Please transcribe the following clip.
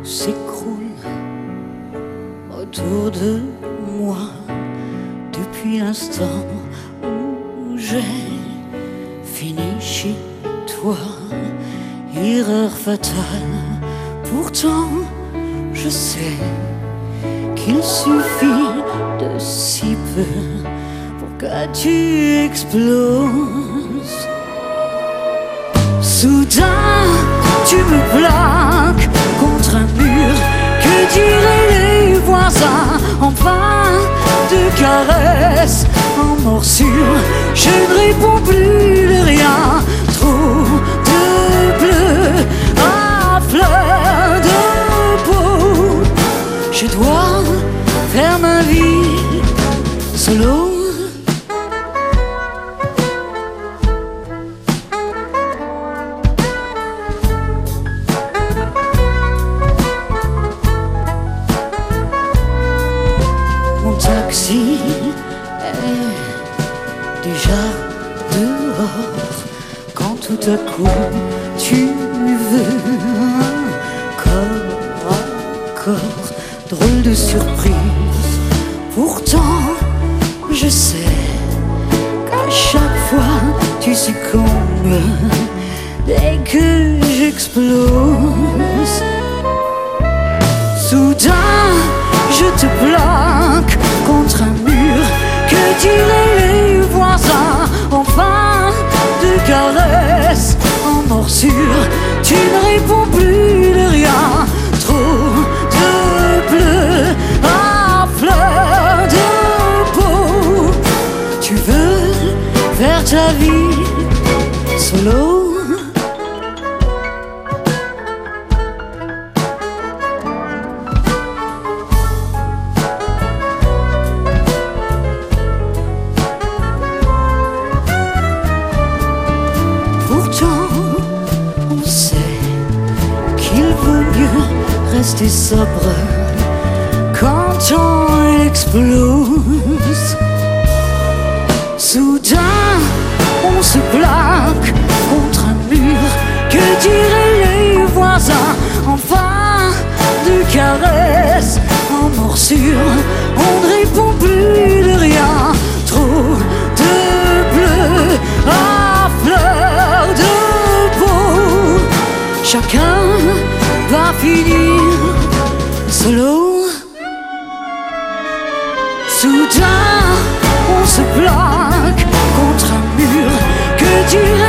s'écroule autour de moi depuis l'instant où j'ai fini chez toi. Erreur fatale, pourtant je sais qu'il suffit de si peu pour que tu exploses. Soudain, tu me plaques contre un mur. Que diraient les voisins? Enfin, de caresses, en morsure. Je ne réponds plus de rien. Trop de bleu à fleur de peau. Je dois faire ma vie solo. Mon taxi est déjà dehors quand tout à coup tu veux encore drôle de surprise. Pourtant je sais qu'à chaque fois tu succombes dès que j'explose. Soudain je te plaque contre un mur. Que diraient les voisins? Enfin, de caresses, en morsure. Tu ne réponds plus de rien. Trop de bleu à fleur de peau. Tu veux faire ta vie solo? On sait qu'il vaut mieux rester sobre quand on explose. Soudain, on se plaque contre un mur. Que diraient les voisins? Enfin, de caresses, en morsure. On ne répond plus de rien. Trop de bleu à fleur de peau. Chacun va finir solo. Soudain, on se plaque contre un mur. Que dirait